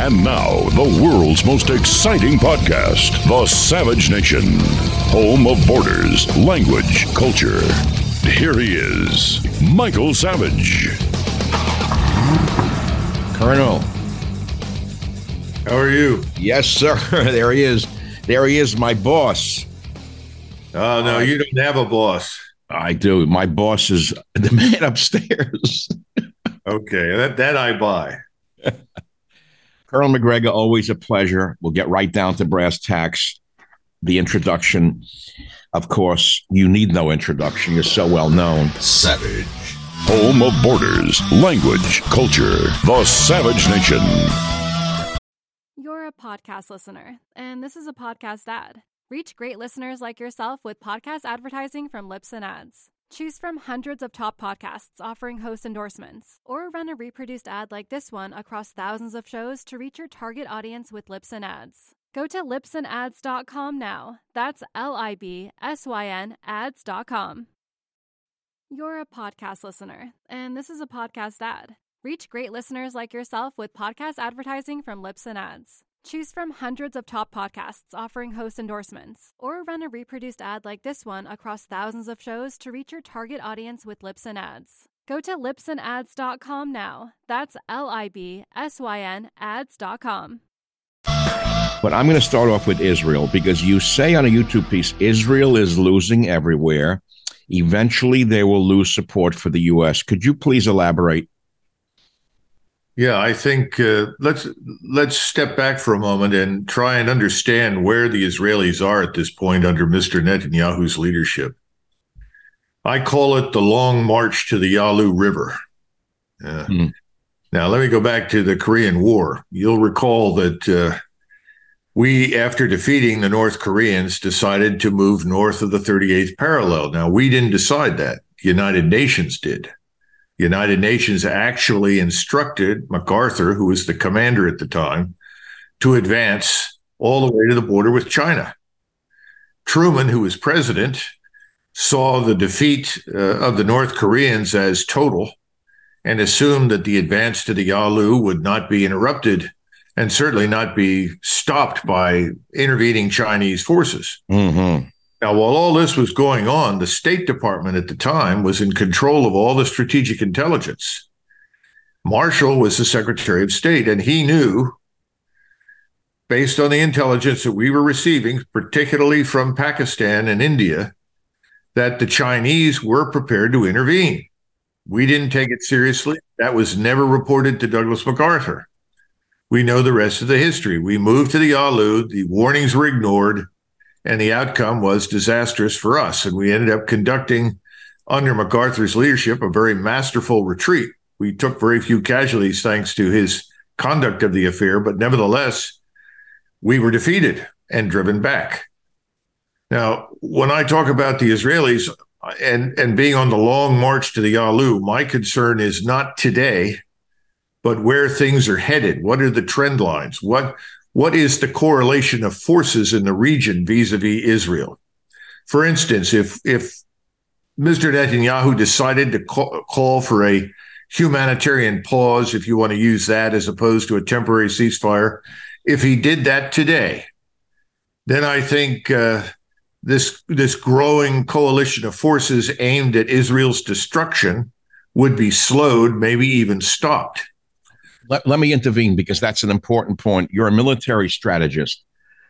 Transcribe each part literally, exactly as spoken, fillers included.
And now, the world's most exciting podcast, The Savage Nation, home of borders, language, culture. Here he is, Michael Savage. Colonel. How are you? Yes, sir. There he is. There he is, my boss. Oh, no, you don't have a boss. I do. My boss is the man upstairs. Okay, that, that I buy. Colonel McGregor, always a pleasure. We'll get right down to brass tacks. The introduction, of course, you need no introduction. You're so well known. Savage. Home of borders, language, culture. The Savage Nation. You're a podcast listener, and this is a podcast ad. Reach great listeners like yourself with podcast advertising from Libsyn Ads. Choose from hundreds of top podcasts offering host endorsements, or run a reproduced ad like this one across thousands of shows to reach your target audience with Libsyn Ads. Go to libsyn ads dot com now. That's L I B S Y N ads dot com. You're a podcast listener, and this is a podcast ad. Reach great listeners like yourself with podcast advertising from Libsyn Ads. Choose from hundreds of top podcasts offering host endorsements, or run a reproduced ad like this one across thousands of shows to reach your target audience with Libsyn Ads. Go to libsyn ads dot com now. That's L I B S Y N ads dot com. But I'm going to start off with Israel, because you say on a YouTube piece, Israel is losing everywhere. Eventually, they will lose support for the U S. Could you please elaborate? Yeah, I think uh, let's let's step back for a moment and try and understand where the Israelis are at this point under Mister Netanyahu's leadership. I call it the long march to the Yalu River. Uh, mm. Now, let me go back to the Korean War. You'll recall that uh, we, after defeating the North Koreans, decided to move north of the thirty-eighth parallel. Now, we didn't decide that. The United Nations did. The United Nations actually instructed MacArthur, who was the commander at the time, to advance all the way to the border with China. Truman, who was president, saw the defeat uh, of the North Koreans as total and assumed that the advance to the Yalu would not be interrupted and certainly not be stopped by intervening Chinese forces. Mm-hmm. Now, while all this was going on, the State Department at the time was in control of all the strategic intelligence. Marshall was the Secretary of State, and he knew, based on the intelligence that we were receiving, particularly from Pakistan and India, that the Chinese were prepared to intervene. We didn't take it seriously. That was never reported to Douglas MacArthur. We know the rest of the history. We moved to the Yalu, the warnings were ignored, and the outcome was disastrous for us. And we ended up conducting, under MacArthur's leadership, a very masterful retreat. We took very few casualties thanks to his conduct of the affair, but nevertheless, we were defeated and driven back. Now, when I talk about the Israelis and, and being on the long march to the Yalu, my concern is not today, but where things are headed. What are the trend lines? What What is the correlation of forces in the region vis-a-vis Israel? For instance, if if Mister Netanyahu decided to call, call for a humanitarian pause, if you want to use that as opposed to a temporary ceasefire, if he did that today, then I think uh, this this growing coalition of forces aimed at Israel's destruction would be slowed, maybe even stopped. Let, let me intervene, because that's an important point. You're a military strategist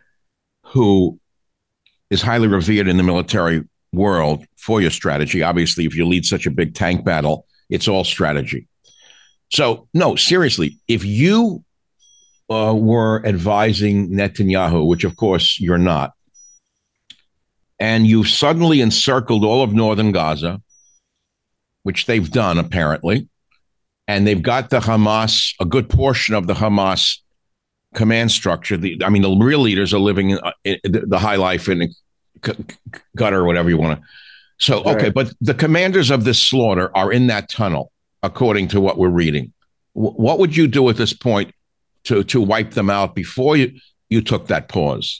who is highly revered in the military world for your strategy. Obviously, if you lead such a big tank battle, it's all strategy. So, no, seriously, if you uh, were advising Netanyahu, which of course you're not, and you suddenly encircled all of northern Gaza, which they've done apparently, and they've got the Hamas, a good portion of the Hamas command structure. The, I mean, the real leaders are living in, in the high life in Qatar or whatever you want to. So, okay, right. But the commanders of this slaughter are in that tunnel, according to what we're reading. W- what would you do at this point to, to wipe them out before you, you took that pause?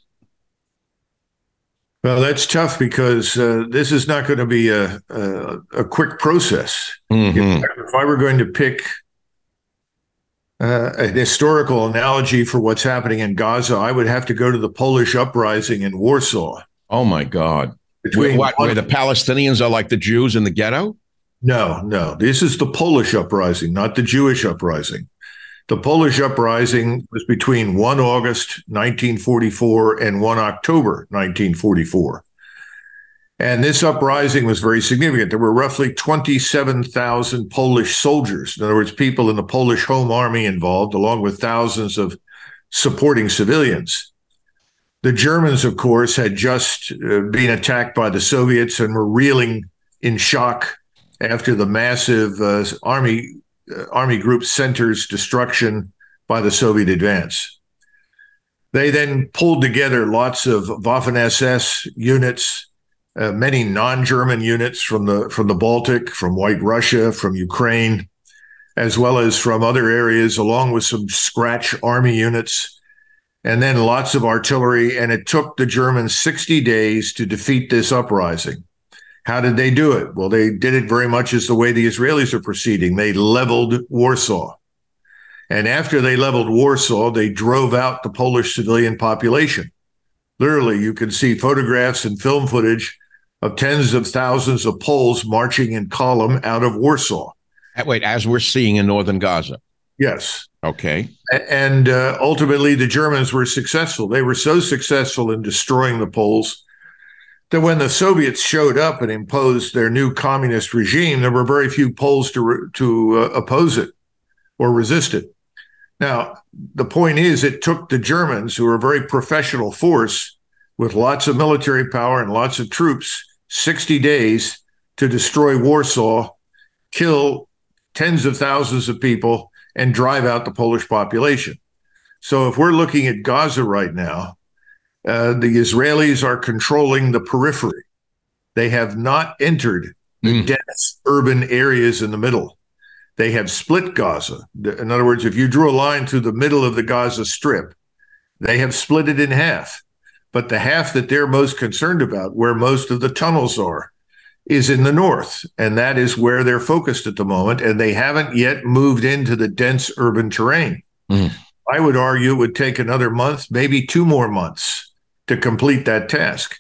Well, that's tough, because uh, this is not going to be a, a, a quick process. Mm-hmm. If, if I were going to pick uh, an historical analogy for what's happening in Gaza, I would have to go to the Polish uprising in Warsaw. Oh, my God. Where, what, where the Palestinians are like the Jews in the ghetto? No, no. This is the Polish uprising, not the Jewish uprising. The Polish uprising was between the first of August nineteen forty-four and the second of October nineteen forty-four. And this uprising was very significant. There were roughly twenty-seven thousand Polish soldiers, in other words, people in the Polish Home Army involved, along with thousands of supporting civilians. The Germans, of course, had just uh, been attacked by the Soviets and were reeling in shock after the massive uh, army uh, army group center's destruction by the Soviet advance. They then pulled together lots of Waffen-S S units, uh, many non-German units from the from the Baltic, from White Russia, from Ukraine, as well as from other areas, along with some scratch army units, and then lots of artillery. And it took the Germans sixty days to defeat this uprising. How did they do it? Well, they did it very much as the way the Israelis are proceeding. They leveled Warsaw. And after they leveled Warsaw, they drove out the Polish civilian population. Literally, you can see photographs and film footage of tens of thousands of Poles marching in column out of Warsaw. Wait, as we're seeing in northern Gaza? Yes. Okay. And uh, ultimately, the Germans were successful. They were so successful in destroying the Poles that when the Soviets showed up and imposed their new communist regime, there were very few Poles to, to uh, oppose it or resist it. Now, the point is, it took the Germans, who are a very professional force with lots of military power and lots of troops, sixty days to destroy Warsaw, kill tens of thousands of people, and drive out the Polish population. So if we're looking at Gaza right now, uh, the Israelis are controlling the periphery. They have not entered the mm. dense urban areas in the middle. They have split Gaza. In other words, if you drew a line through the middle of the Gaza Strip, they have split it in half. But the half that they're most concerned about, where most of the tunnels are, is in the north. And that is where they're focused at the moment. And they haven't yet moved into the dense urban terrain. Mm. I would argue it would take another month, maybe two more months to complete that task.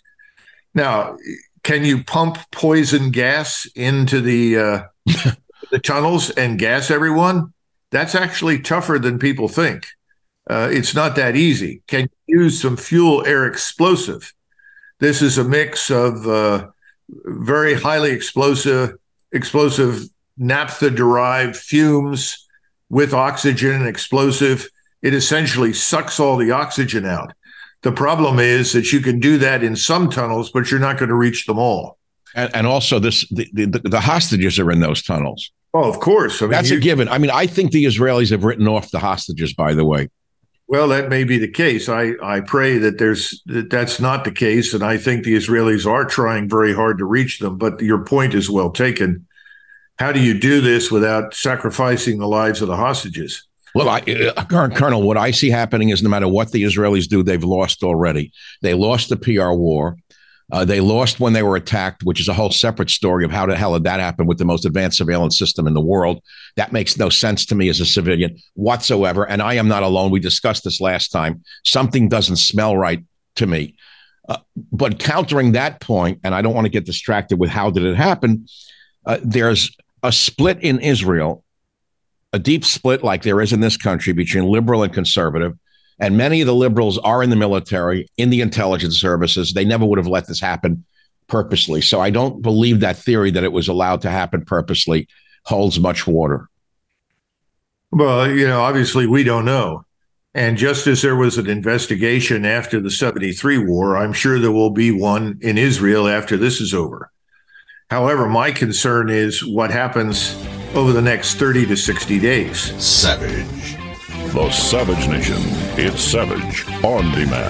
Now, can you pump poison gas into the uh, the tunnels and gas everyone? That's actually tougher than people think. Uh, it's not that easy. Can you use some fuel air explosive? This is a mix of uh, very highly explosive, explosive naphtha-derived fumes with oxygen and explosive. It essentially sucks all the oxygen out. The problem is that you can do that in some tunnels, but you're not going to reach them all. And, and also, this the, the, the hostages are in those tunnels. Oh, of course. I mean, That's you, a given. I mean, I think the Israelis have written off the hostages, by the way. Well, that may be the case. I, I pray that there's that that's not the case. And I think the Israelis are trying very hard to reach them. But your point is well taken. How do you do this without sacrificing the lives of the hostages? Well, I, uh, Colonel, what I see happening is no matter what the Israelis do, they've lost already. They lost the P R war. Uh, they lost when they were attacked, which is a whole separate story of how the hell did that happen with the most advanced surveillance system in the world. That makes no sense to me as a civilian whatsoever. And I am not alone. We discussed this last time. Something doesn't smell right to me. Uh, but countering that point, and I don't want to get distracted with how did it happen, uh, there's a split in Israel, a deep split like there is in this country between liberal and conservative. And many of the liberals are in the military, in the intelligence services. They never would have let this happen purposely. So I don't believe that theory that it was allowed to happen purposely holds much water. Well, you know, obviously we don't know. And just as there was an investigation after the seventy-three war, I'm sure there will be one in Israel after this is over. However, my concern is what happens over the next thirty to sixty days. Savage. The Savage Nation. It's Savage on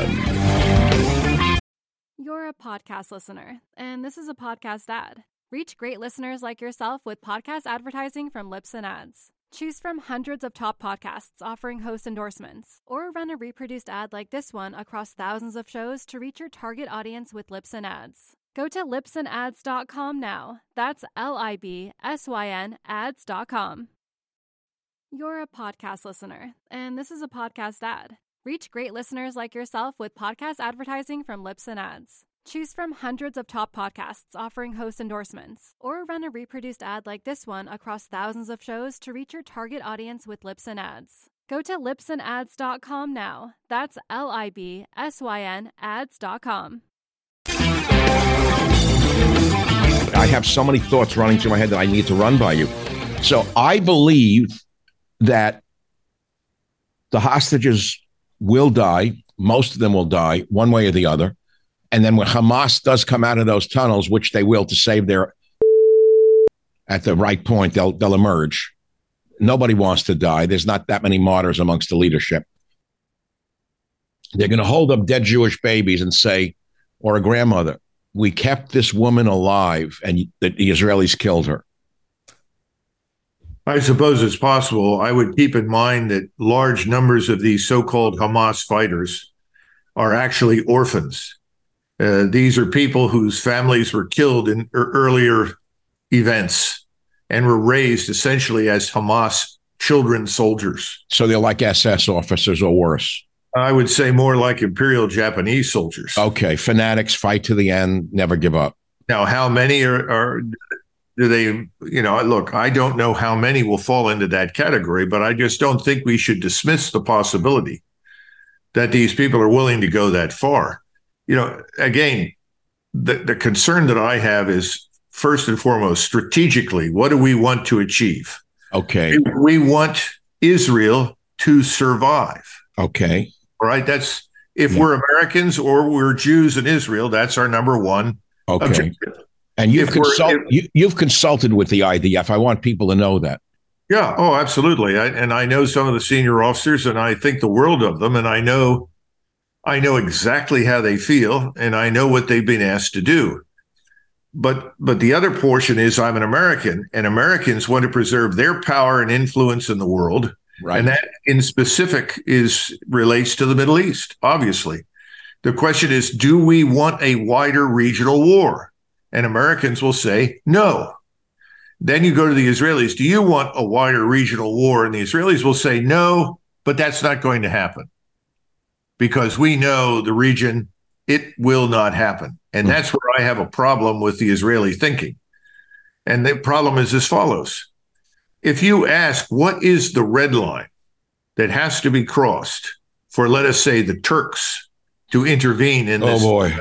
demand. You're a podcast listener, and this is a podcast ad. Reach great listeners like yourself with podcast advertising from Libsyn Ads. Choose from hundreds of top podcasts offering host endorsements, or run a reproduced ad like this one across thousands of shows to reach your target audience with Libsyn Ads. Go to libsyn ads dot com now. That's L I B S Y N ads dot com. You're a podcast listener, and this is a podcast ad. Reach great listeners like yourself with podcast advertising from Libsyn Ads. Choose from hundreds of top podcasts offering host endorsements, or run a reproduced ad like this one across thousands of shows to reach your target audience with Libsyn Ads. Go to libsyn ads dot com now. That's L I B S Y N ads dot com. I have so many thoughts running through my head that I need to run by you. So I believe that the hostages will die. Most of them will die one way or the other. And then when Hamas does come out of those tunnels, which they will to save their at the right point, they'll they'll emerge. Nobody wants to die. There's not that many martyrs amongst the leadership. They're going to hold up dead Jewish babies and say, or a grandmother, we kept this woman alive and the, the Israelis killed her. I suppose it's possible. I would keep in mind that large numbers of these so-called Hamas fighters are actually orphans. Uh, these are people whose families were killed in er- earlier events and were raised essentially as Hamas children soldiers. So they're like S S officers or worse. I would say more like Imperial Japanese soldiers. Okay, fanatics, fight to the end, never give up. Now, how many are, are do they, you know, look, I don't know how many will fall into that category, but I just don't think we should dismiss the possibility that these people are willing to go that far. You know, again, the, the concern that I have is, first and foremost, strategically, what do we want to achieve? Okay. We want Israel to survive. Okay. All right. That's if Yeah. we're Americans or we're Jews in Israel, that's our number one Okay. objective. And you've, If we're- consult, if- you, you've consulted with the I D F. I want people to know that. Yeah. Oh, absolutely. I, and I know some of the senior officers, and I think the world of them. And I know, I know exactly how they feel, and I know what they've been asked to do. But, but the other portion is, I'm an American, and Americans want to preserve their power and influence in the world. Right. And that, in specific, is relates to the Middle East. Obviously, the question is, do we want a wider regional war? And Americans will say no. Then you go to the Israelis. Do you want a wider regional war? And the Israelis will say no, but that's not going to happen because we know the region, it will not happen. And that's where I have a problem with the Israeli thinking. And the problem is as follows. If you ask what is the red line that has to be crossed for, let us say, the Turks to intervene in this, Oh, boy.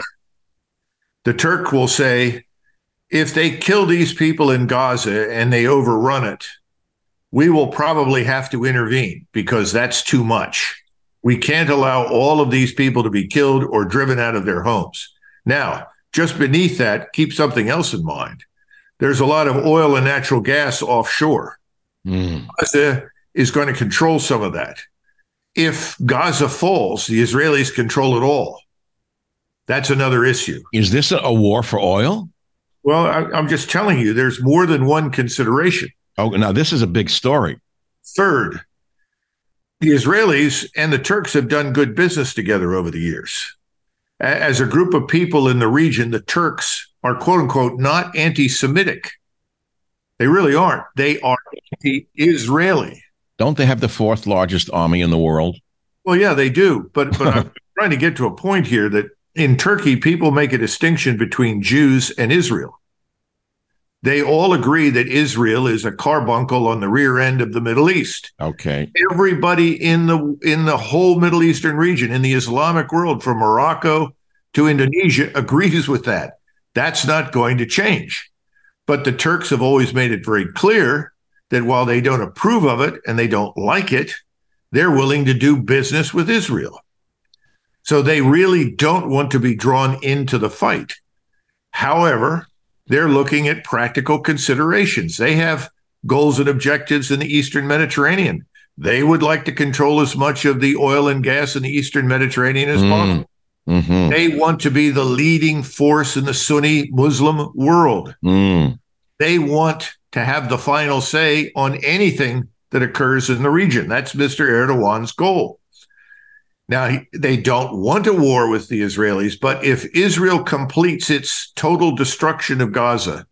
the Turk will say, if they kill these people in Gaza and they overrun it, we will probably have to intervene because that's too much. We can't allow all of these people to be killed or driven out of their homes. Now, just beneath that, keep something else in mind. There's a lot of oil and natural gas offshore. Mm. Gaza is going to control some of that. If Gaza falls, the Israelis control it all. That's another issue. Is this a, a war for oil? Well, I, I'm just telling you, there's more than one consideration. Oh, now this is a big story. Third, the Israelis and the Turks have done good business together over the years. As a group of people in the region, the Turks are, quote unquote, not anti-Semitic. They really aren't. They are anti-Israeli. Don't they have the fourth largest army in the world? Well, yeah, they do. But, but I'm trying to get to a point here that in Turkey, people make a distinction between Jews and Israel. They all agree that Israel is a carbuncle on the rear end of the Middle East. Okay. Everybody in the in the whole Middle Eastern region, in the Islamic world, from Morocco to Indonesia, agrees with that. That's not going to change. But the Turks have always made it very clear that while they don't approve of it and they don't like it, they're willing to do business with Israel. So they really don't want to be drawn into the fight. However, they're looking at practical considerations. They have goals and objectives in the Eastern Mediterranean. They would like to control as much of the oil and gas in the Eastern Mediterranean as mm. possible. Mm-hmm. They want to be the leading force in the Sunni Muslim world. Mm. They want to have the final say on anything that occurs in the region. That's Mister Erdogan's goal. Now, he, they don't want a war with the Israelis, but if Israel completes its total destruction of Gaza,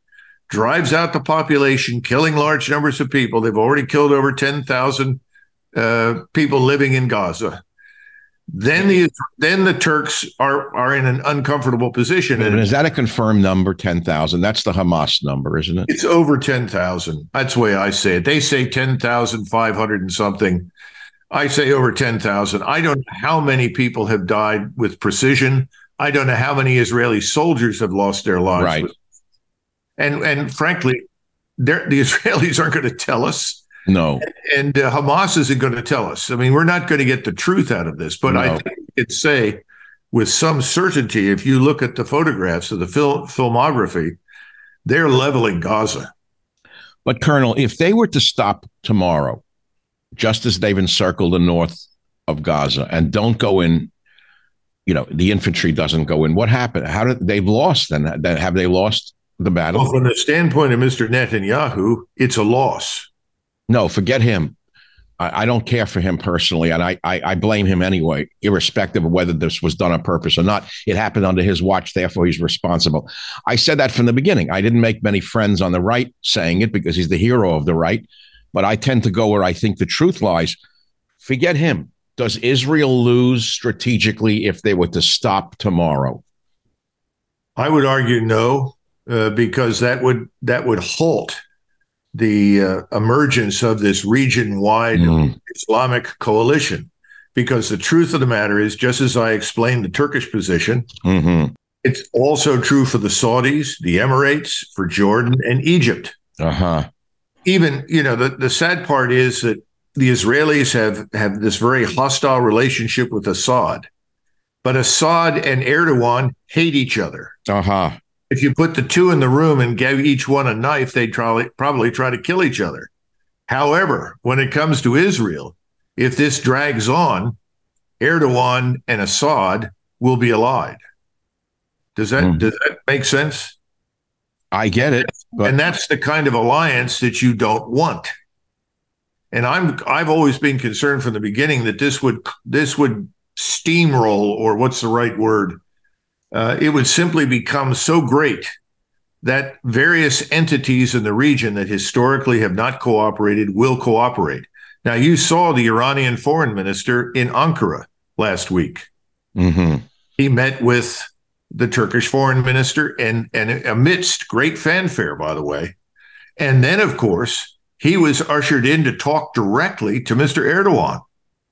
drives out the population, killing large numbers of people. They've already killed over ten thousand uh, people living in Gaza. Then the then the Turks are are in an uncomfortable position. And is that a confirmed number, ten thousand? That's the Hamas number, isn't it? It's over ten thousand. That's the way I say it. They say ten thousand five hundred and something. I say over ten thousand. I don't know how many people have died with precision. I don't know how many Israeli soldiers have lost their lives. Right. With, and, and frankly, the Israelis aren't going to tell us. No. And uh, Hamas isn't going to tell us. I mean, we're not going to get the truth out of this. But no. I think you could say with some certainty, if you look at the photographs of the fil- filmography, they're leveling Gaza. But, Colonel, if they were to stop tomorrow, just as they've encircled the north of Gaza and don't go in, you know, the infantry doesn't go in, what happened? How did they've lost then? Have they lost the battle? Well, from the standpoint of Mister Netanyahu, it's a loss. No, forget him. I, I don't care for him personally, and I, I I blame him anyway, irrespective of whether this was done on purpose or not. It happened under his watch, therefore he's responsible. I said that from the beginning. I didn't make many friends on the right saying it because he's the hero of the right, but I tend to go where I think the truth lies. Forget him. Does Israel lose strategically if they were to stop tomorrow? I would argue no, uh, because that would that would halt the uh, emergence of this region-wide mm. Islamic coalition. Because the truth of the matter is, just as I explained the Turkish position, mm-hmm. it's also true for the Saudis, the Emirates, for Jordan and Egypt. Uh-huh. Even, you know, the, the sad part is that the Israelis have, have this very hostile relationship with Assad. But Assad and Erdogan hate each other. Uh-huh. If you put the two in the room and gave each one a knife, they'd try, probably try to kill each other. However, when it comes to Israel, if this drags on, Erdogan and Assad will be allied. Does that, mm. does that make sense? I get it. But- and that's the kind of alliance that you don't want. And I'm I've always been concerned from the beginning that this would this would steamroll, or what's the right word? Uh, it would simply become so great that various entities in the region that historically have not cooperated will cooperate. Now, you saw the Iranian foreign minister in Ankara last week. Mm-hmm. He met with the Turkish foreign minister, and, and amidst great fanfare, by the way. And then, of course, he was ushered in to talk directly to Mister Erdogan.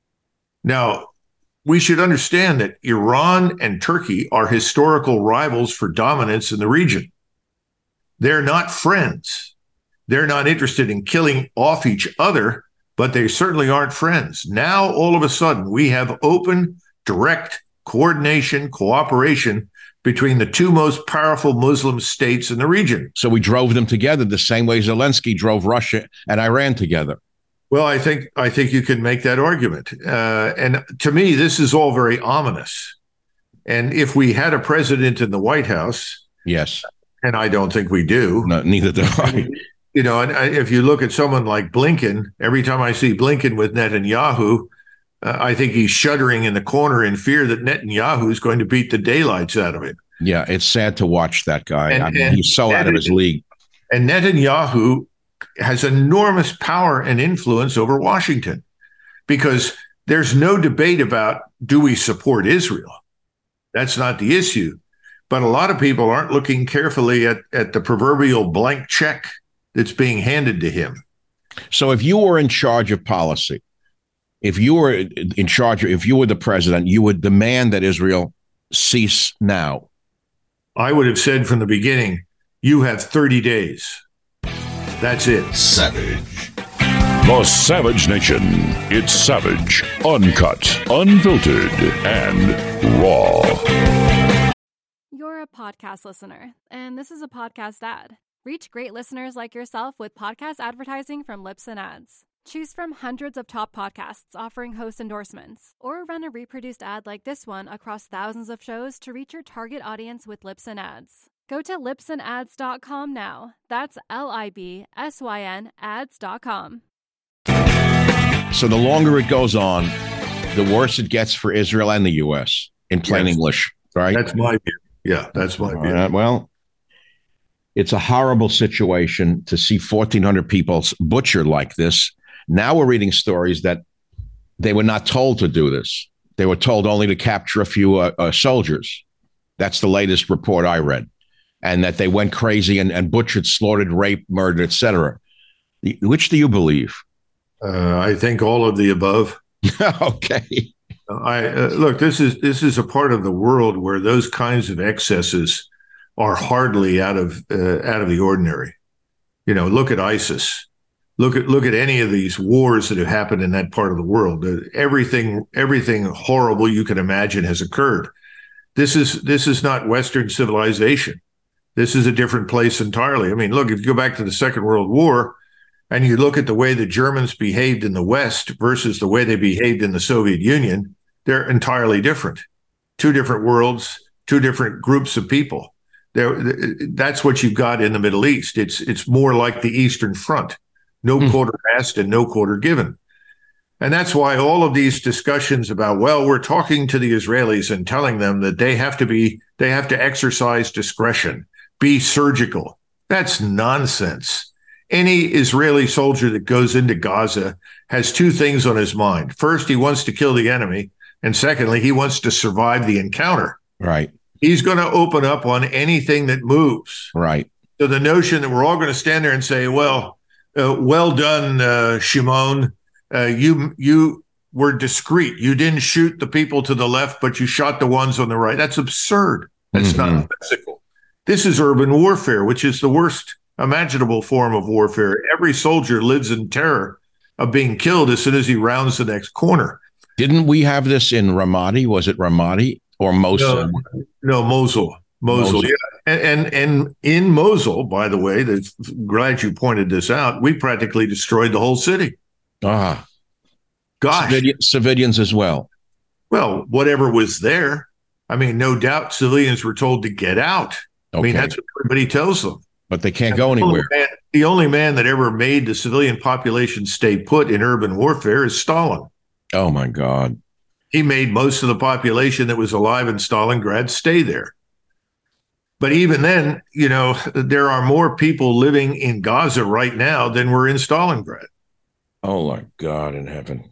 Now, we should understand that Iran and Turkey are historical rivals for dominance in the region. They're not friends. They're not interested in killing off each other, but they certainly aren't friends. Now, all of a sudden, we have open, direct coordination, cooperation between the two most powerful Muslim states in the region. So we drove them together the same way Zelensky drove Russia and Iran together. Well, I think I think you can make that argument. Uh, and to me, this is all very ominous. And if we had a president in the White House, yes, and I don't think we do. No, neither do I. You know, and if you look at someone like Blinken, every time I see Blinken with Netanyahu, uh, I think he's shuddering in the corner in fear that Netanyahu is going to beat the daylights out of him. Yeah, it's sad to watch that guy. And, I mean, and he's so out of his league. And Netanyahu has enormous power and influence over Washington, because there's no debate about, do we support Israel? That's not the issue. But a lot of people aren't looking carefully at, at the proverbial blank check that's being handed to him. So if you were in charge of policy, if you were in charge, if you were the president, you would demand that Israel cease now. I would have said from the beginning, you have thirty days. That's it. Savage. The Savage Nation. It's savage, uncut, unfiltered, and raw. You're a podcast listener, and this is a podcast ad. Reach great listeners like yourself with podcast advertising from Libsyn Ads. Choose from hundreds of top podcasts offering host endorsements, or run a reproduced ad like this one across thousands of shows to reach your target audience with Libsyn Ads. Go to libsyn ads dot com now. That's L I B S Y N ads dot com. So the longer it goes on, the worse it gets for Israel and the U S, in plain yes. English, right? That's my view. Yeah, that's my view. Uh, well, It's a horrible situation to see fourteen hundred people butchered like this. Now we're reading stories that they were not told to do this. They were told only to capture a few uh, uh, soldiers. That's the latest report I read. And that they went crazy and, and butchered, slaughtered, raped, murdered, et cetera. Which do you believe? Uh, I think all of the above. Okay. I uh, look. This is this is a part of the world where those kinds of excesses are hardly out of uh, out of the ordinary. You know, look at ISIS. Look at look at any of these wars that have happened in that part of the world. Uh, everything everything horrible you can imagine has occurred. This is this is not Western civilization. This is a different place entirely. I mean, look, if you go back to the Second World War and you look at the way the Germans behaved in the West versus the way they behaved in the Soviet Union, they're entirely different. Two different worlds, two different groups of people. There, that's what you've got in the Middle East. It's it's more like the Eastern Front. No mm. quarter asked and no quarter given. And that's why all of these discussions about, well, we're talking to the Israelis and telling them that they have to be, they have to exercise discretion, be surgical. That's nonsense. Any Israeli soldier that goes into Gaza has two things on his mind. First, he wants to kill the enemy. And secondly, he wants to survive the encounter. Right. He's going to open up on anything that moves. Right. So the notion that we're all going to stand there and say, well, uh, well done, uh, Shimon. Uh, you you were discreet. You didn't shoot the people to the left, but you shot the ones on the right. That's absurd. That's mm-hmm. not ethical. This is urban warfare, which is the worst imaginable form of warfare. Every soldier lives in terror of being killed as soon as he rounds the next corner. Didn't we have this in Ramadi? Was it Ramadi or Mosul? No, no Mosul. Mosul, Mosul. Yeah. And, and and in Mosul, by the way, that's, glad you pointed this out, we practically destroyed the whole city. Ah. Gosh. Civilian, civilians as well. Well, whatever was there. I mean, no doubt civilians were told to get out. Okay. I mean, that's what everybody tells them. But they can't and go anywhere. The only, man, the only man that ever made the civilian population stay put in urban warfare is Stalin. Oh, my God. He made most of the population that was alive in Stalingrad stay there. But even then, you know, there are more people living in Gaza right now than were in Stalingrad. Oh, my God in heaven.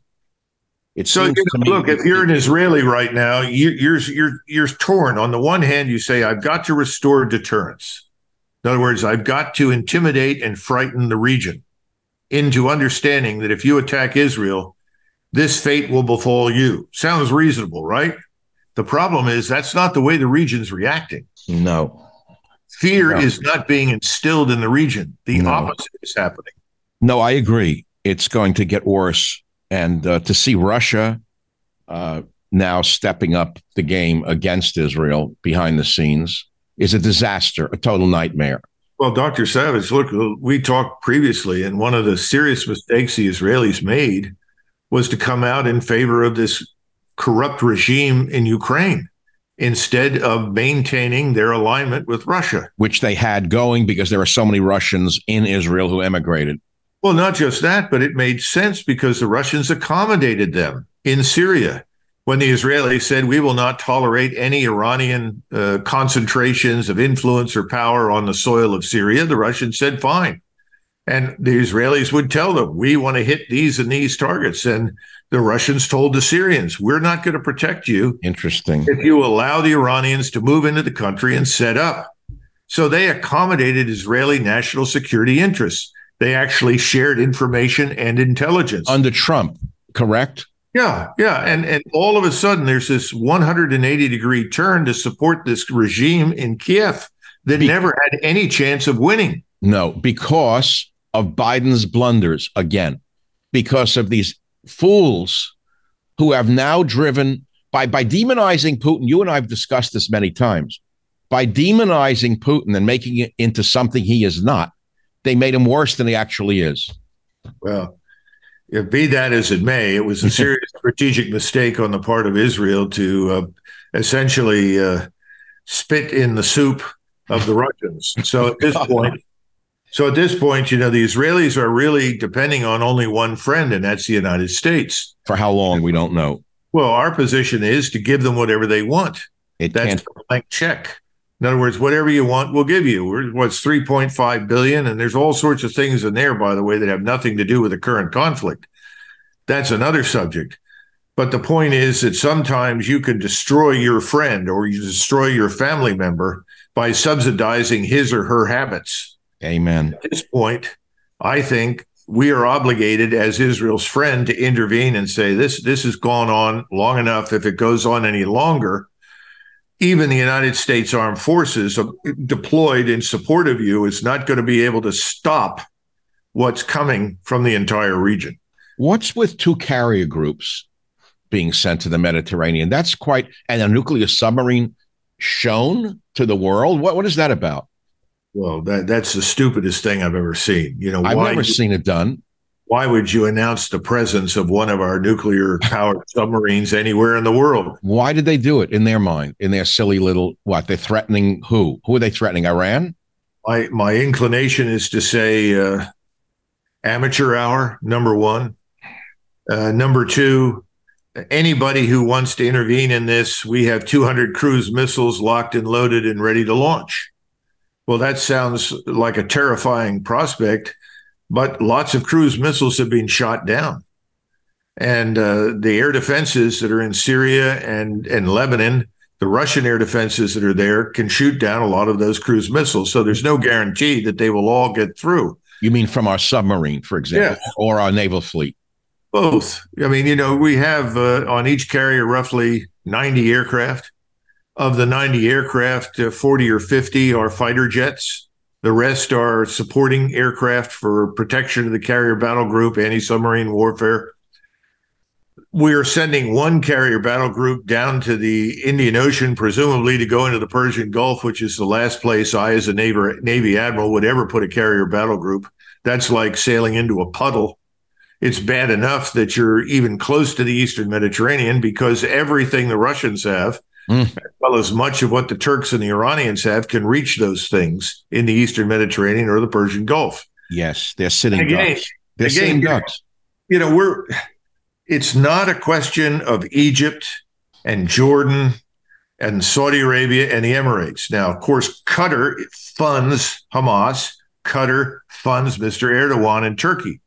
It so, you know, look, if you're an Israeli right now, you, you're, you're, you're torn. On the one hand, you say, I've got to restore deterrence. In other words, I've got to intimidate and frighten the region into understanding that if you attack Israel, this fate will befall you. Sounds reasonable, right? The problem is that's not the way the region's reacting. No. Fear no. is not being instilled in the region. The no. opposite is happening. No, I agree. It's going to get worse. And uh, to see Russia uh, now stepping up the game against Israel behind the scenes is a disaster, a total nightmare. Well, Doctor Savage, look, we talked previously, and one of the serious mistakes the Israelis made was to come out in favor of this corrupt regime in Ukraine instead of maintaining their alignment with Russia. Which they had going because there are so many Russians in Israel who emigrated. Well, not just that, but it made sense because the Russians accommodated them in Syria. When the Israelis said, we will not tolerate any Iranian uh, concentrations of influence or power on the soil of Syria, the Russians said, fine. And the Israelis would tell them, we want to hit these and these targets. And the Russians told the Syrians, we're not going to protect you. Interesting. If you allow the Iranians to move into the country and set up. So they accommodated Israeli national security interests. They actually shared information and intelligence. Under Trump, correct? Yeah, yeah. And, and all of a sudden, there's this one hundred eighty degree turn to support this regime in Kiev that Be- never had any chance of winning. No, because of Biden's blunders again, because of these fools who have now driven by, by demonizing Putin. You and I have discussed this many times. By demonizing Putin and making it into something he is not, they made him worse than he actually is. Well, be that as it may, it was a serious strategic mistake on the part of Israel to uh, essentially uh, spit in the soup of the Russians. So at this point, so at this point, you know, the Israelis are really depending on only one friend, and that's the United States. For how long, we don't know. Well, our position is to give them whatever they want. It that's can't- a blank check. In other words, whatever you want, we'll give you. We're, what's three point five billion, and there's all sorts of things in there, by the way, that have nothing to do with the current conflict. That's another subject. But the point is that sometimes you can destroy your friend or you destroy your family member by subsidizing his or her habits. Amen. At this point, I think we are obligated as Israel's friend to intervene and say, this, this has gone on long enough. If it goes on any longer, even the United States Armed Forces deployed in support of you is not going to be able to stop what's coming from the entire region. What's with two carrier groups being sent to the Mediterranean? That's quite, and a nuclear submarine shown to the world. What, what is that about? Well, that, that's the stupidest thing I've ever seen. You know, I've why never you, seen it done. Why would you announce the presence of one of our nuclear powered submarines anywhere in the world? Why did they do it in their mind, in their silly little, what, they're threatening who? Who are they threatening? Iran? My, my inclination is to say uh, amateur hour, number one. Uh, number two, anybody who wants to intervene in this, we have two hundred cruise missiles locked and loaded and ready to launch. Well, that sounds like a terrifying prospect, but lots of cruise missiles have been shot down. And uh, the air defenses that are in Syria and, and Lebanon, the Russian air defenses that are there can shoot down a lot of those cruise missiles. So there's no guarantee that they will all get through. You mean from our submarine, for example, yeah. or our naval fleet? Both. I mean, you know, we have uh, on each carrier roughly ninety aircraft. Of the ninety aircraft, uh, forty or fifty are fighter jets. The rest are supporting aircraft for protection of the carrier battle group, anti-submarine warfare. We are sending one carrier battle group down to the Indian Ocean, presumably to go into the Persian Gulf, which is the last place I, as a Navy, Navy admiral, would ever put a carrier battle group. That's like sailing into a puddle. It's bad enough that you're even close to the Eastern Mediterranean because everything the Russians have, Mm. as well as much of what the Turks and the Iranians have, can reach those things in the Eastern Mediterranean or the Persian Gulf. Yes, they're sitting again, ducks. They're again, sitting ducks. You know, we're. It's not a question of Egypt and Jordan and Saudi Arabia and the Emirates. Now, of course, Qatar funds Hamas. Qatar funds Mister Erdogan in Turkey.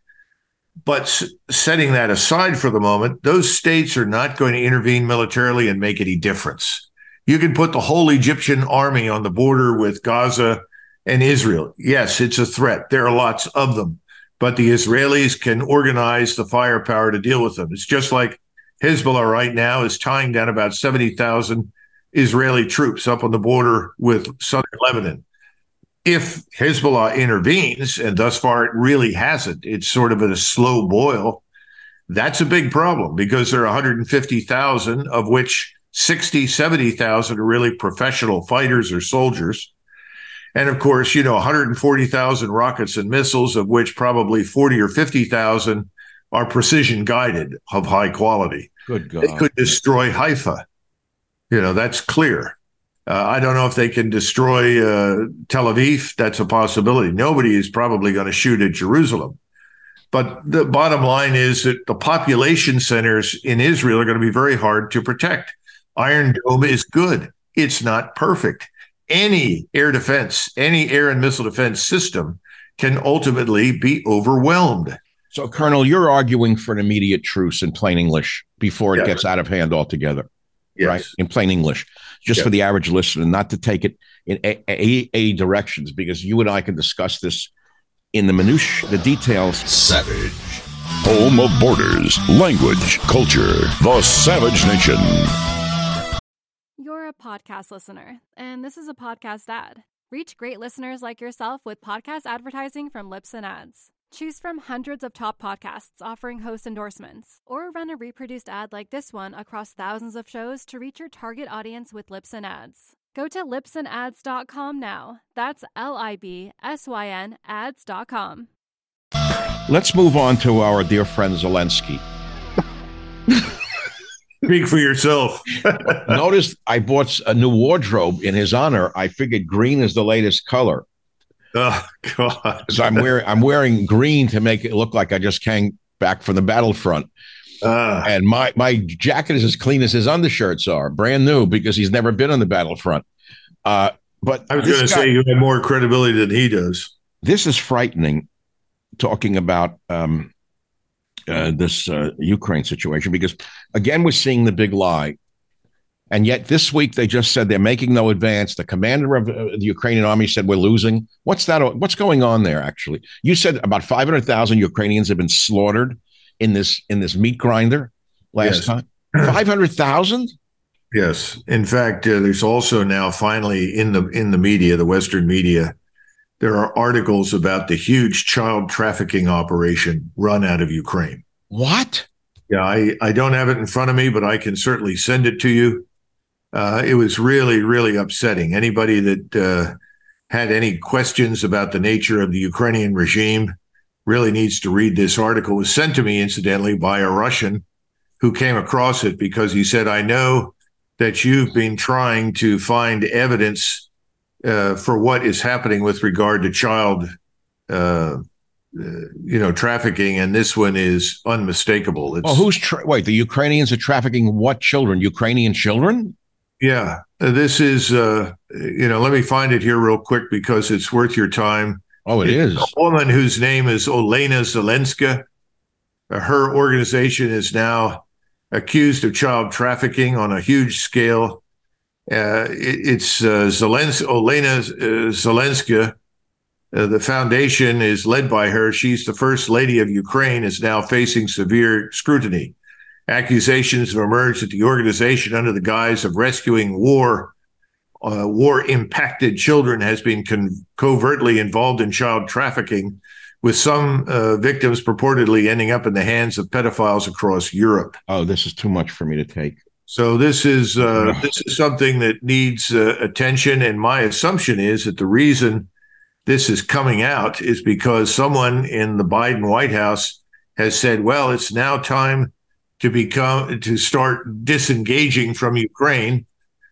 But setting that aside for the moment, those states are not going to intervene militarily and make any difference. You can put the whole Egyptian army on the border with Gaza and Israel. Yes, it's a threat. There are lots of them, but the Israelis can organize the firepower to deal with them. It's just like Hezbollah right now is tying down about seventy thousand Israeli troops up on the border with southern Lebanon. If Hezbollah intervenes, and thus far it really hasn't, it's sort of at a slow boil, that's a big problem because there are one hundred fifty thousand, of which sixty, seventy thousand are really professional fighters or soldiers. And of course, you know, one hundred forty thousand rockets and missiles, of which probably forty or fifty thousand are precision guided of high quality. Good God. They could destroy Haifa. You know, that's clear. Uh, I don't know if they can destroy uh, Tel Aviv. That's a possibility. Nobody is probably going to shoot at Jerusalem. But the bottom line is that the population centers in Israel are going to be very hard to protect. Iron Dome is good. It's not perfect. Any air defense, any air and missile defense system can ultimately be overwhelmed. So, Colonel, you're arguing for an immediate truce in plain English before it yes. gets out of hand altogether, yes. right? In plain English. Just yeah. for the average listener, not to take it in eighty directions, because you and I can discuss this in the minutiae, the details. Savage. Home of borders, language, culture. The Savage Nation. You're a podcast listener, and this is a podcast ad. Reach great listeners like yourself with podcast advertising from Libsyn Ads. Choose from hundreds of top podcasts offering host endorsements, or run a reproduced ad like this one across thousands of shows to reach your target audience with Libsyn Ads. Go to libsyn ads dot com now. That's L I B S Y N ads dot com. Let's move on to our dear friend Zelensky. Speak for yourself. Notice I bought a new wardrobe in his honor. I figured green is the latest color. Oh God! So I'm wearing I'm wearing green to make it look like I just came back from the battlefront. Uh, and my my jacket is as clean as his undershirts are, brand new, because he's never been on the battlefront. Uh, But I was going to say you have more credibility than he does. This is frightening, talking about um, uh, this uh, Ukraine situation, because, again, we're seeing the big lie. And yet this week they just said they're making no advance. The commander of the Ukrainian army said we're losing. What's that? What's going on there, actually? You said about five hundred thousand Ukrainians have been slaughtered in this in this meat grinder last yes. time. five hundred thousand? Yes. In fact, uh, there's also now finally in the in the media, the Western media, there are articles about the huge child trafficking operation run out of Ukraine. What? Yeah, I, I don't have it in front of me, but I can certainly send it to you. Uh, it was really, really upsetting. Anybody that uh, had any questions about the nature of the Ukrainian regime really needs to read this article. It was sent to me, incidentally, by a Russian who came across it because he said, I know that you've been trying to find evidence uh, for what is happening with regard to child uh, uh, you know, trafficking, and this one is unmistakable. It's, oh, who's tra- wait? The Ukrainians are trafficking what children? Ukrainian children? Yeah, this is, uh, you know, let me find it here real quick because it's worth your time. Oh, it it's is. A woman whose name is Olena Zelenska. Uh, her organization is now accused of child trafficking on a huge scale. Uh, it, it's uh, Zelens- Olena uh, Zelenska. Uh, the foundation is led by her. She's the first lady of Ukraine, is now facing severe scrutiny. Accusations have emerged that the organization, under the guise of rescuing war, uh, war-impacted children, has been con- covertly involved in child trafficking, with some uh, victims purportedly ending up in the hands of pedophiles across Europe. Oh, this is too much for me to take. So this is uh, this is something that needs uh, attention, and my assumption is that the reason this is coming out is because someone in the Biden White House has said, well, it's now time to become to start disengaging from Ukraine.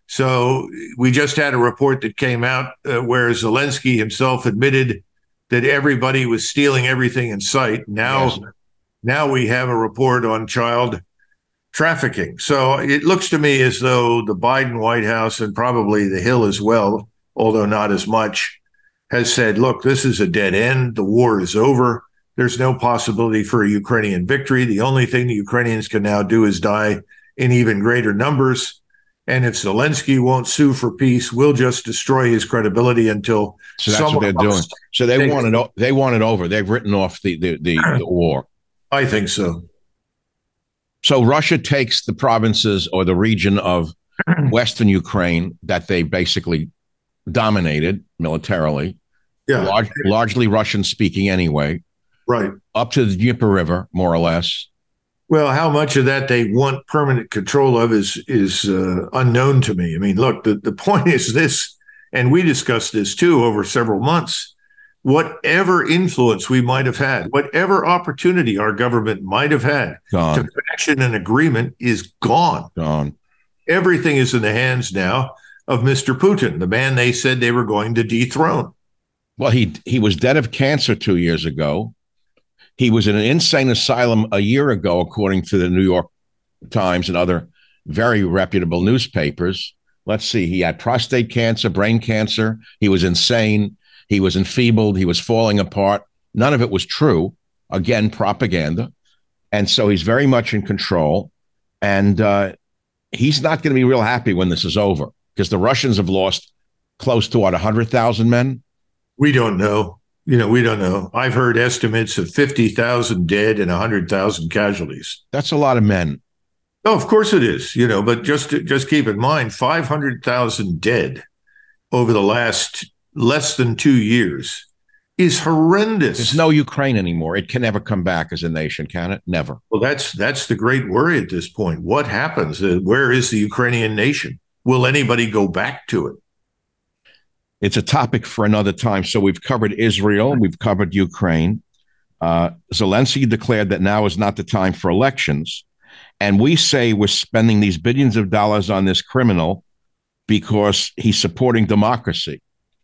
So we just had a report that came out uh, where Zelensky himself admitted that everybody was stealing everything in sight. Now, yes. now we have a report on child trafficking. So it looks to me as though the Biden White House, and probably the Hill as well, although not as much, has said, look, this is a dead end. The war is over. There's no possibility for a Ukrainian victory. The only thing the Ukrainians can now do is die in even greater numbers. And if Zelensky won't sue for peace, we'll just destroy his credibility until so that's what they're doing. So they want it. They want it over. They've written off the the, the, the war. I think so. So Russia takes the provinces or the region of Western Ukraine that they basically dominated militarily. Yeah, large, largely Russian speaking anyway. Right. Up to the Dnieper River, more or less. Well, how much of that they want permanent control of is is uh, unknown to me. I mean, look, the, the point is this, and we discussed this too over several months. Whatever influence we might have had, whatever opportunity our government might have had gone. to fashion an agreement is gone. Gone. Everything is in the hands now of Mister Putin, the man they said they were going to dethrone. Well, he he was dead of cancer two years ago. He was in an insane asylum a year ago, according to the New York Times and other very reputable newspapers. Let's see. He had prostate cancer, brain cancer. He was insane. He was enfeebled. He was falling apart. None of it was true. Again, propaganda. And so he's very much in control. And uh, he's not going to be real happy when this is over, because the Russians have lost close to, what, one hundred thousand men? We don't know. You know, we don't know. I've heard estimates of fifty thousand dead and one hundred thousand casualties. That's a lot of men. Oh, of course it is. You know, but just just keep in mind, five hundred thousand dead over the last less than two years is horrendous. There's no Ukraine anymore. It can never come back as a nation, can it? Never. Well, that's that's the great worry at this point. What happens? Uh, where is the Ukrainian nation? Will anybody go back to it? It's a topic for another time. So we've covered Israel. We've covered Ukraine. Uh, Zelensky declared that now is not the time for elections. And we say we're spending these billions of dollars on this criminal because he's supporting democracy.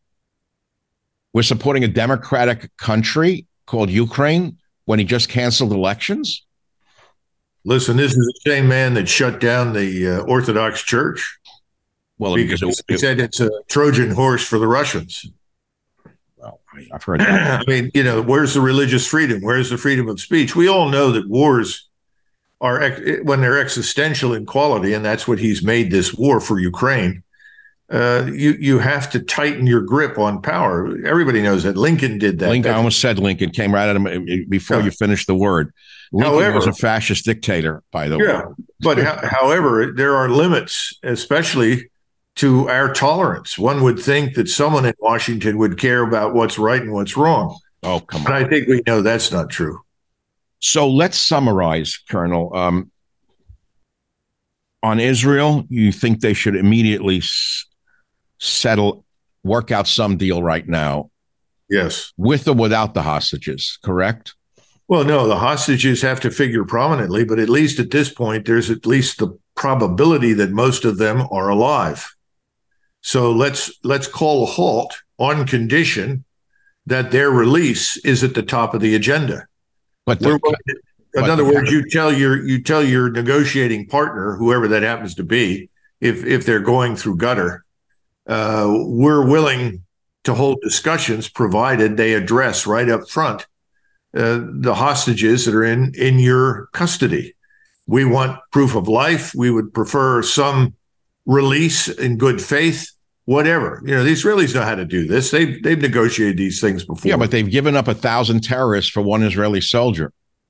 We're supporting a democratic country called Ukraine when he just canceled elections. Listen, this is the same man that shut down the uh, Orthodox Church. Well, because because it, he it, said it's a Trojan horse for the Russians. well, I- I've heard that. I mean, you know, where's the religious freedom? Where's the freedom of speech? We all know that wars are, ex- when they're existential in quality, and that's what he's made this war for Ukraine. Uh, you you have to tighten your grip on power. Everybody knows that. Lincoln did that. Lincoln, I That's- almost said Lincoln, came right at him before Yeah. you finished the word. Lincoln However- was a fascist dictator, by the way. Yeah, but ho- however, there are limits, especially to our tolerance. One would think that someone in Washington would care about what's right and what's wrong. Oh, come But on. I think we know that's not true. So let's summarize, Colonel. Um, on Israel, you think they should immediately s- settle, work out some deal right now, Yes. with or without the hostages, correct? Well, no, the hostages have to figure prominently, but at least at this point, there's at least the probability that most of them are alive. So let's let's call a halt on condition that their release is at the top of the agenda. But We're the, going to- but in other the- words, you tell your you tell your negotiating partner, whoever that happens to be, if if they're going through gutter, uh, we're willing to hold discussions provided they address right up front uh, the hostages that are in in your custody. We want proof of life. We would prefer some release in good faith. Whatever, you know, the Israelis know how to do this. They've they've negotiated these things before. yeah, but they've given up a thousand terrorists for one Israeli soldier.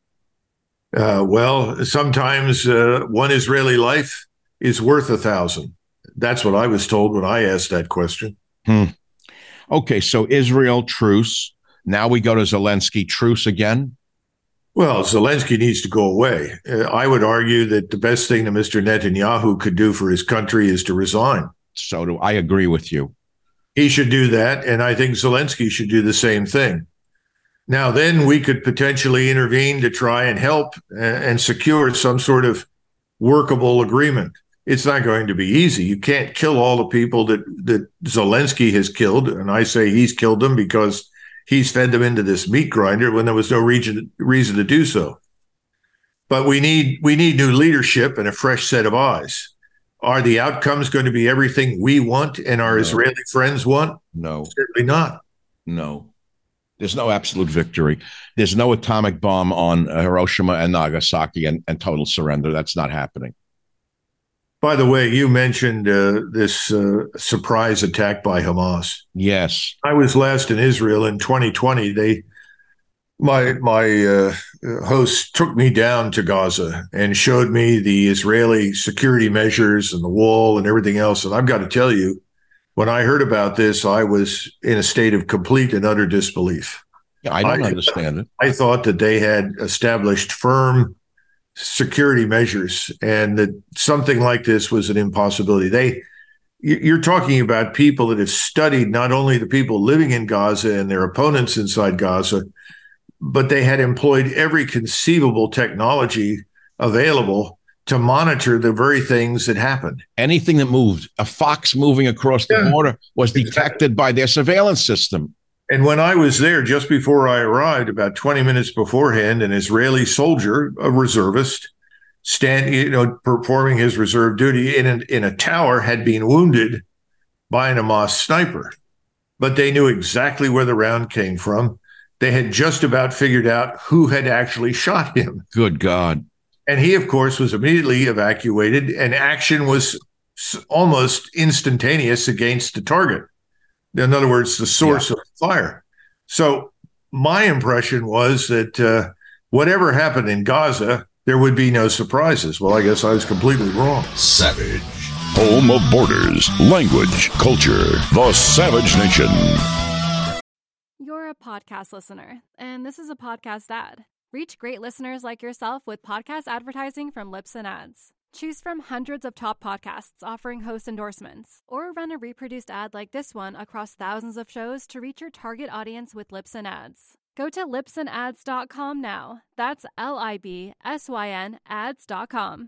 Uh, well, sometimes uh, one Israeli life is worth a thousand. That's what I was told when I asked that question. Hmm. Okay, so Israel truce. Now we go to Zelensky truce again. Well, Zelensky needs to go away. Uh, I would argue that the best thing that Mister Netanyahu could do for his country is to resign. So do I agree with you. He should do that, and I think Zelensky should do the same thing. Now, then we could potentially intervene to try and help and, and secure some sort of workable agreement. It's not going to be easy. You can't kill all the people that, that Zelensky has killed, and I say he's killed them because he's fed them into this meat grinder when there was no reason, reason to do so. But we need we need new leadership and a fresh set of eyes. Are the outcomes going to be everything we want and our No. Israeli friends want? No, Certainly not. no. There's no absolute victory. There's no atomic bomb on uh, Hiroshima and Nagasaki and, and total surrender. That's not happening. By the way, you mentioned uh, this uh, surprise attack by Hamas. Yes. I was last in Israel in twenty twenty. They, my my uh, host took me down to Gaza and showed me the Israeli security measures and the wall and everything else. And I've got to tell you, when I heard about this, I was in a state of complete and utter disbelief. Yeah, I don't I- understand it. I thought that they had established firm security measures and that something like this was an impossibility. They, you- you're talking about people that have studied not only the people living in Gaza and their opponents inside Gaza, but they had employed every conceivable technology available to monitor the very things that happened. Anything that moved, a fox moving across the Yeah. border, was detected by their surveillance system. And when I was there, just before I arrived, about twenty minutes beforehand, an Israeli soldier, a reservist, stand, you know, performing his reserve duty in a, in a tower, had been wounded by an Hamas sniper. But they knew exactly where the round came from. They had just about figured out who had actually shot him. Good God. And he, of course, was immediately evacuated, and action was s- almost instantaneous against the target. In other words, the source of fire. So my impression was that uh, whatever happened in Gaza, there would be no surprises. Well, I guess I was completely wrong. Savage. Home of borders, language, culture. The Savage Nation. You're a podcast listener, and this is a podcast ad. Reach great listeners like yourself with podcast advertising from Libsyn Ads. Choose from hundreds of top podcasts offering host endorsements, or run a reproduced ad like this one across thousands of shows to reach your target audience with Libsyn Ads. Go to libsyn ads dot com now. That's L I B S Y N ads dot com.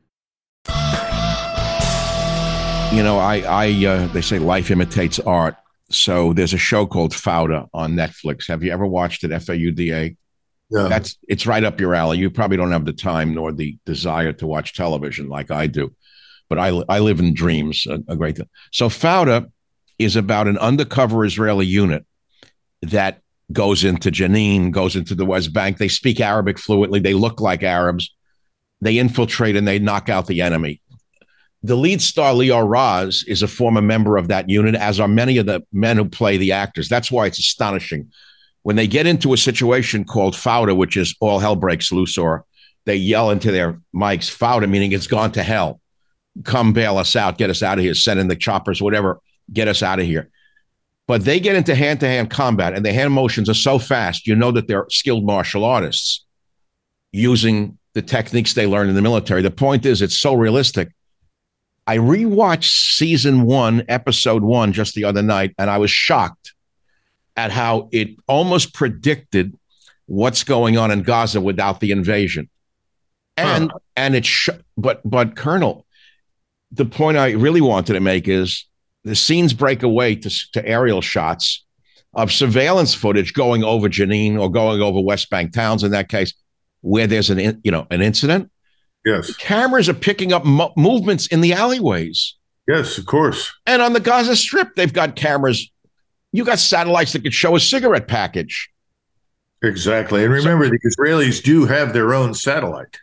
You know, I, I, uh, they say life imitates art. So there's a show called Fauda on Netflix. Have you ever watched it? F A U D A. Yeah. That's it's right up your alley. You probably don't have the time nor the desire to watch television like I do. but I, I live in dreams a, a great deal. So Fauda is about an undercover Israeli unit that goes into Jenin, goes into the West Bank. They speak Arabic fluently. They look like Arabs. They infiltrate and they knock out the enemy. The lead star, Lior Raz, is a former member of that unit, as are many of the men who play the actors. That's why it's astonishing. When they get into a situation called Fauda, which is all hell breaks loose, or they yell into their mics, Fauda, meaning it's gone to hell. Come bail us out, get us out of here, send in the choppers, whatever, get us out of here. But they get into hand-to-hand combat, and the hand motions are so fast, you know that they're skilled martial artists using the techniques they learned in the military. The point is, it's so realistic. I rewatched season one, episode one, just the other night, and I was shocked at how it almost predicted what's going on in Gaza without the invasion. And huh. and it's sh- but but Colonel, the point I really wanted to make is the scenes break away to, to aerial shots of surveillance footage going over Jenin or going over West Bank towns. In that case, where there's an in, you know an incident. Yes. The cameras are picking up mo- movements in the alleyways. Yes, of course. And on the Gaza Strip, they've got cameras. You got satellites that could show a cigarette package. Exactly. And remember, so, the Israelis do have their own satellite.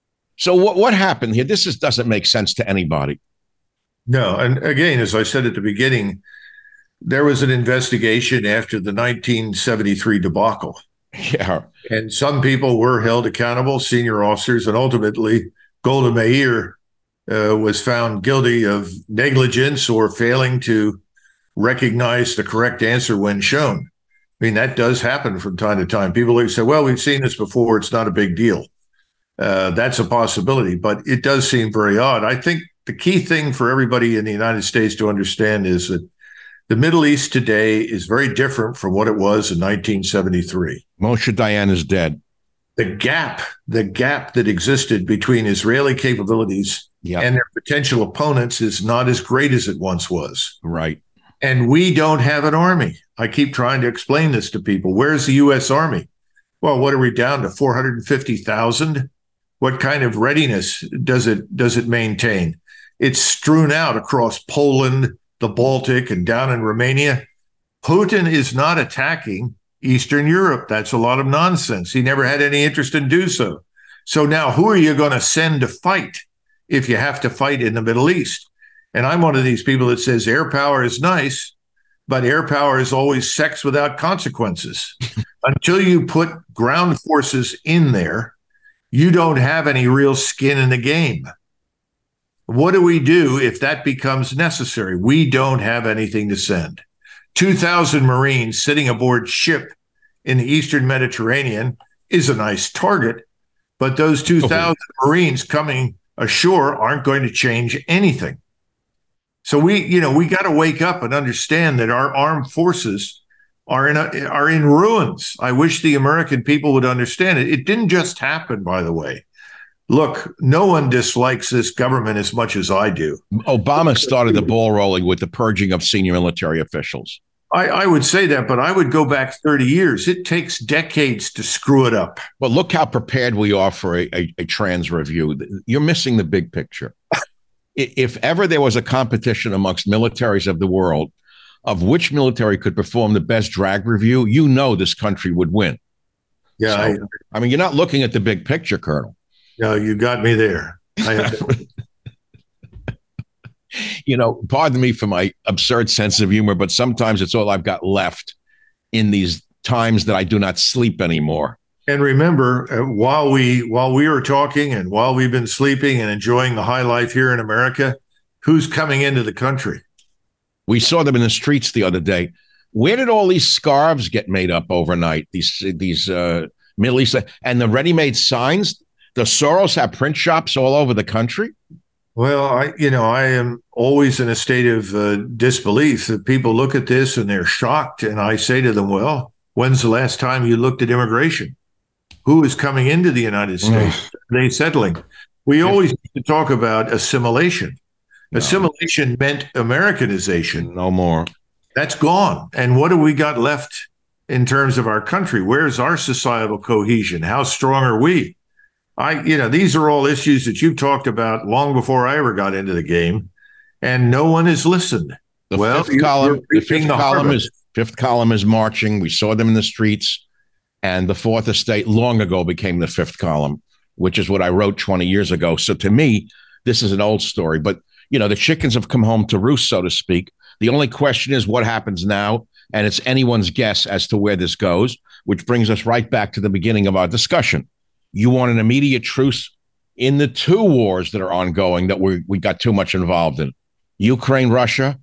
So what, what happened here? This is, doesn't make sense to anybody. No. And again, as I said at the beginning, there was an investigation after the nineteen seventy-three debacle. Yeah. And some people were held accountable, senior officers, and ultimately Golda Meir uh, was found guilty of negligence or failing to recognize the correct answer when shown. I mean, that does happen from time to time. People say, well, we've seen this before. It's not a big deal. Uh, that's a possibility, but it does seem very odd. I think the key thing for everybody in the United States to understand is that the Middle East today is very different from what it was in nineteen seventy-three. Moshe Dayan is dead. The gap, the gap that existed between Israeli capabilities yep. and their potential opponents is not as great as it once was. Right. And we don't have an army. I keep trying to explain this to people. Where's the U S Army? Well, what are we down to? four hundred fifty thousand? What kind of readiness does it does it maintain? It's strewn out across Poland, the Baltic, and down in Romania. Putin is not attacking Eastern Europe. That's a lot of nonsense. He never had any interest in do so. So now who are you going to send to fight if you have to fight in the Middle East? And I'm one of these people that says air power is nice, but air power is always sex without consequences. Until you put ground forces in there, you don't have any real skin in the game. What do we do if that becomes necessary? We don't have anything to send. two thousand Marines sitting aboard ship in the Eastern Mediterranean is a nice target, but those two thousand okay. Marines coming ashore aren't going to change anything. So we, you know, we got to wake up and understand that our armed forces are in a, are in ruins. I wish the American people would understand it. It didn't just happen, by the way. Look, no one dislikes this government as much as I do. Obama started the ball rolling with the purging of senior military officials. I, I would say that, but I would go back thirty years. It takes decades to screw it up. Well, look how prepared we are for a, a, a trans review. You're missing the big picture. If ever there was a competition amongst militaries of the world of which military could perform the best drag review, you know this country would win. Yeah. So, I, I mean, you're not looking at the big picture, Colonel. No, you got me there. I have you know, pardon me for my absurd sense of humor, but sometimes it's all I've got left in these times that I do not sleep anymore. And remember, uh, while we while we were talking and while we've been sleeping and enjoying the high life here in America, who's coming into the country? We saw them in the streets the other day. Where did all these scarves get made up overnight? These these uh, Middle East and the ready-made signs. Does Soros have print shops all over the country? Well, I, you know, I am always in a state of uh, disbelief that people look at this and they're shocked. And I say to them, well, when's the last time you looked at immigration? Who is coming into the United States? Are they settling? We always need to talk about assimilation. No. Assimilation meant Americanization. No more. That's gone. And what do we got left in terms of our country? Where's our societal cohesion? How strong are we? I, you know, these are all issues that you've talked about long before I ever got into the game, and no one has listened. The well, fifth column, the fifth column is fifth column is marching. We saw them in the streets, and the fourth estate long ago became the fifth column, which is what I wrote twenty years ago. So to me, this is an old story, but you know, the chickens have come home to roost, so to speak. The only question is what happens now, and it's anyone's guess as to where this goes, which brings us right back to the beginning of our discussion. You want an immediate truce in the two wars that are ongoing that we we got too much involved in. Ukraine, Russia,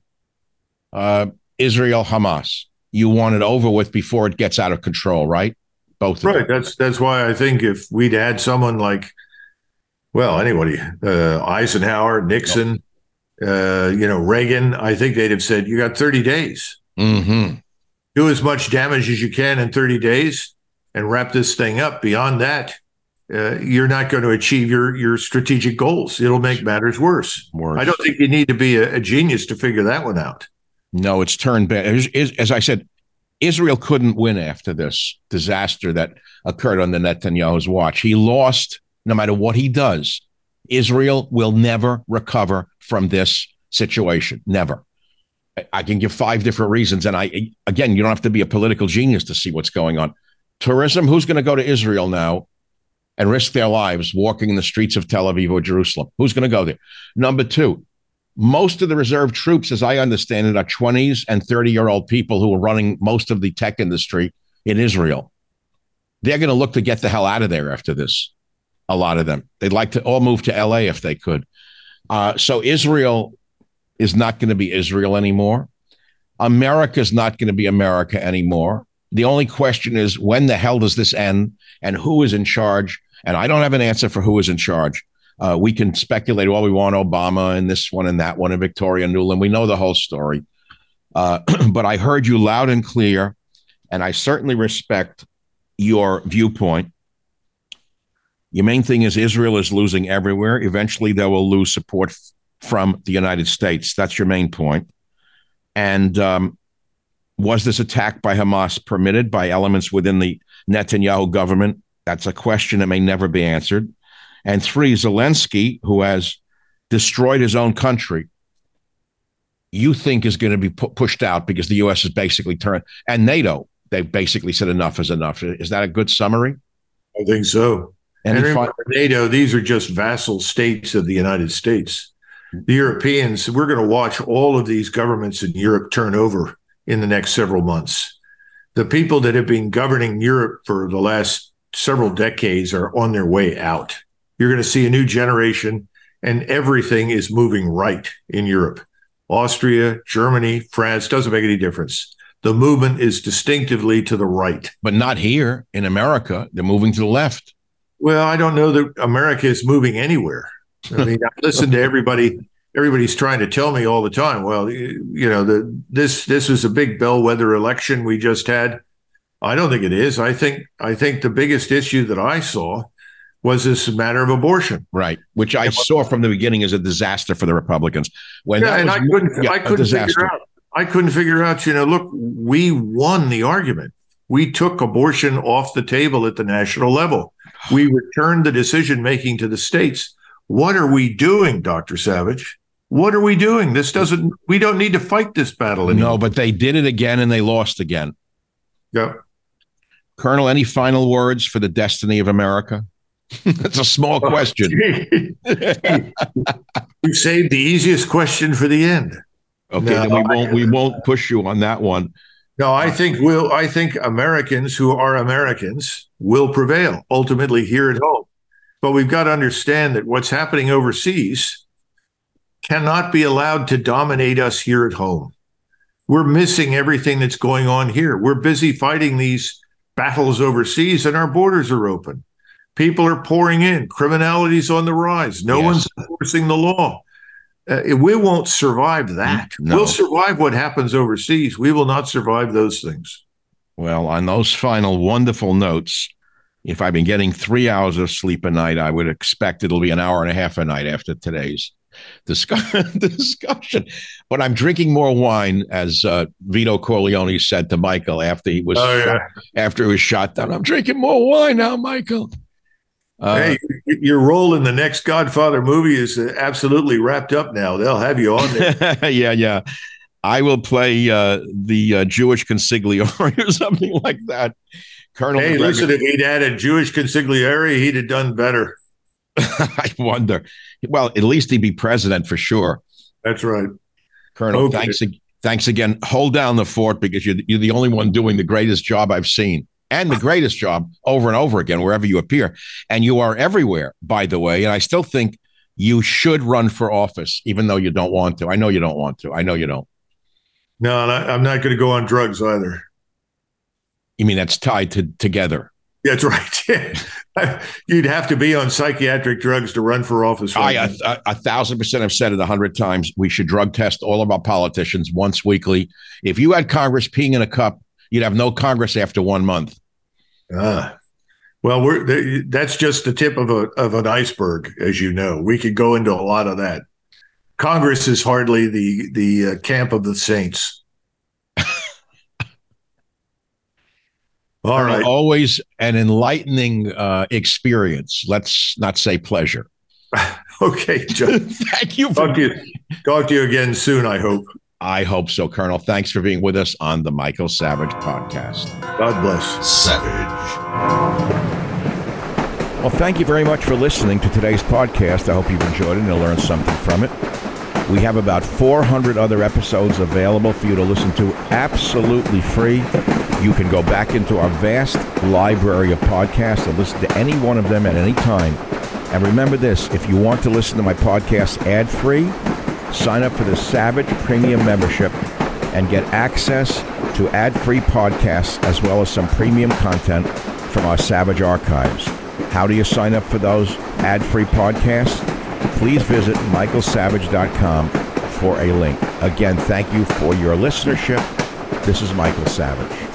uh, Israel, Hamas. You want it over with before it gets out of control, right? Both of right. them. That's that's why I think if we'd had someone like, well, anybody, uh, Eisenhower, Nixon, yep. uh, you know, Reagan, I think they'd have said, you got thirty days. Mm-hmm. Do as much damage as you can in thirty days and wrap this thing up. Beyond that, uh, you're not going to achieve your, your strategic goals. It'll make matters worse. worse. I don't think you need to be a, a genius to figure that one out. No, it's turned bad. As, as I said, Israel couldn't win after this disaster that occurred under Netanyahu's watch. He lost no matter what he does. Israel will never recover from this situation. Never. I can give five different reasons. And I, again, you don't have to be a political genius to see what's going on. Tourism, who's going to go to Israel now and risk their lives walking in the streets of Tel Aviv or Jerusalem? Who's going to go there? Number two, most of the reserve troops, as I understand it, are twenties and thirty-year-old people who are running most of the tech industry in Israel. They're going to look to get the hell out of there after this, a lot of them. They'd like to all move to L A if they could. Uh, so Israel is not going to be Israel anymore. America is not going to be America anymore. The only question is, when the hell does this end and who is in charge? And I don't have an answer for who is in charge. Uh, we can speculate all we want, Obama and this one and that one and Victoria Nuland. We know the whole story. Uh, but I heard you loud and clear, and I certainly respect your viewpoint. Your main thing is Israel is losing everywhere. Eventually, they will lose support f- from the United States. That's your main point. And um, was this attack by Hamas permitted by elements within the Netanyahu government? That's a question that may never be answered. And three, Zelensky, who has destroyed his own country, you think is going to be pu- pushed out because the U S has basically turned, and NATO, they've basically said enough is enough. Is that a good summary? I think so. And remember, NATO, these are just vassal states of the United States. The Europeans, we're going to watch all of these governments in Europe turn over in the next several months. The people that have been governing Europe for the last several decades are on their way out. You're going to see a new generation, and everything is moving right in Europe. Austria, Germany, France, doesn't make any difference. The movement is distinctively to the right. But not here in America. They're moving to the left. Well, I don't know that America is moving anywhere. I mean, I listen to everybody. Everybody's trying to tell me all the time, well, you know, the, this this was a big bellwether election we just had. I don't think it is. I think I think the biggest issue that I saw was this matter of abortion. Right, which I saw from the beginning as a disaster for the Republicans. When yeah, that and was, I couldn't, yeah, I couldn't figure out. I couldn't figure out, you know, look, we won the argument. We took abortion off the table at the national level. We returned the decision-making to the states. What are we doing, Doctor Savage? What are we doing? This doesn't, we don't need to fight this battle anymore. No, but they did it again and they lost again. Yeah. Colonel, any final words for the destiny of America? That's a small question. You saved the easiest question for the end. Okay, no, then we won't we won't push you on that one. No, I think we'll I think Americans who are Americans will prevail ultimately here at home. But we've got to understand that what's happening overseas cannot be allowed to dominate us here at home. We're missing everything that's going on here. We're busy fighting these battles overseas and our borders are open. People are pouring in. Criminality's on the rise. No yes. one's enforcing the law. Uh, we won't survive that. No. We'll survive what happens overseas. We will not survive those things. Well, on those final wonderful notes, if I've been getting three hours of sleep a night, I would expect it'll be an hour and a half a night after today's discuss- discussion. But I'm drinking more wine, as uh, Vito Corleone said to Michael after he was oh, shot, yeah. after he was shot down. I'm drinking more wine now, Michael. Uh, hey, your role in the next Godfather movie is absolutely wrapped up now. They'll have you on there. yeah, yeah. I will play uh, the uh, Jewish consigliere or something like that. Colonel Hey, McGregor. Listen, if he'd added Jewish consigliere, he'd have done better. I wonder. Well, at least he'd be president for sure. That's right. Colonel, okay. thanks, thanks again. Hold down the fort because you're, you're the only one doing the greatest job I've seen. And the greatest job over and over again, wherever you appear. And you are everywhere, by the way. And I still think you should run for office, even though you don't want to. I know you don't want to. I know you don't. No, I'm not going to go on drugs either. You mean that's tied to together? That's right. You'd have to be on psychiatric drugs to run for office. Right I, a, a thousand percent have said it a hundred times. We should drug test all of our politicians once weekly. If you had Congress peeing in a cup, you'd have no Congress after one month. Ah, well, we're that's just the tip of a of an iceberg, as you know. We could go into a lot of that. Congress is hardly the the uh, camp of the saints. All right, always an enlightening uh, experience. Let's not say pleasure. Okay, Joe. Thank you. For- talk to you. Talk to you again soon, I hope. I hope so, Colonel. Thanks for being with us on the Michael Savage podcast. God bless. Savage. Well, thank you very much for listening to today's podcast. I hope you've enjoyed it and learned something from it. We have about four hundred other episodes available for you to listen to absolutely free. You can go back into our vast library of podcasts and listen to any one of them at any time. And remember this, if you want to listen to my podcast ad-free, sign up for the Savage Premium membership and get access to ad-free podcasts as well as some premium content from our Savage archives. How do you sign up for those ad-free podcasts? Please visit michael savage dot com for a link. Again, thank you for your listenership. This is Michael Savage.